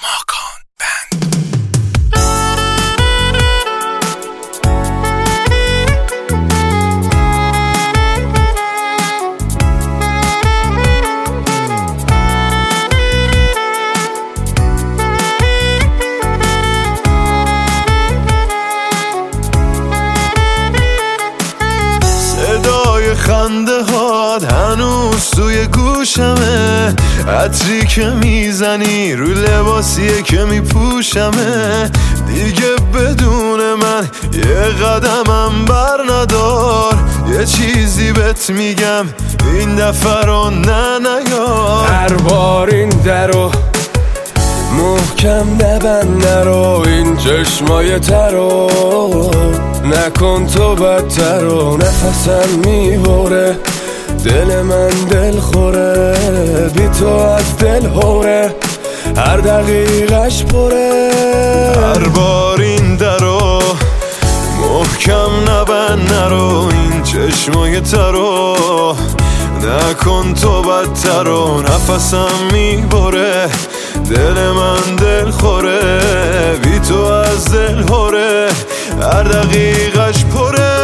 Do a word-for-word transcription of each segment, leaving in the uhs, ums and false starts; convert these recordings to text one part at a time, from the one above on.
ماکان بند. صدای خنده هات هنوز توی گوشمه، عطری که میزنی رو لباسیه که میپوشمه. دیگه بدون من یه قدمم بر ندار، یه چیزی بهت میگم این دفعه رو نه نیار. هر بار این درو محکم نبند، نرو این چشمای ترو نکن تو بدتر و نفسم میبره، دل من دل خوره، بی تو از دل هوره، هر دقیقش پره. هر بار این درو محکم نبند، نرو این چشمای ترو نکن تو بدتر و نفسم میبره، دل من دل خوره، بی تو از دل هوره، هر دقیقش پره.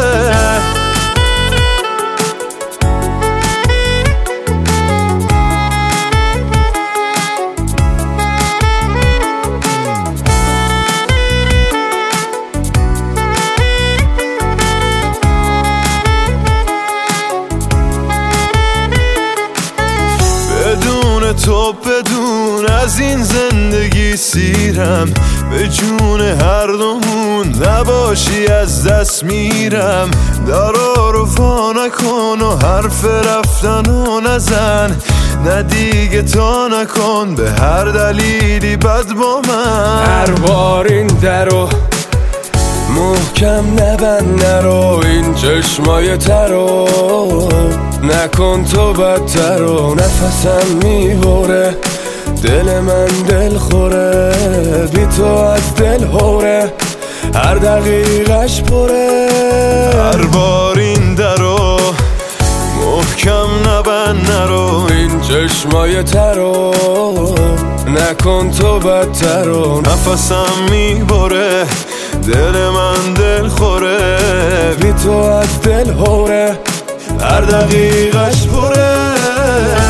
بدون تو بدون از این زندگی سیرم، به جون هر دومون نباشی از دست میرم. درا رو وا نکن و حرف رفتنو نزن، نه دیگه تا نکن به هر دلیلی بد با من. هر بار این درو محکم نبند، نرو این چشمای ترو نکن تو بدتر و نفسم میبره، دل من دل خوره، بی تو از دل هوره، هر دقیقش پره. هر بار این درو محکم نبند، نرو این چشمای ترو نکن تو بدتر و نفسم میبره، دل من دل خوره، بی تو از دل هوره، هر دقیقش پره.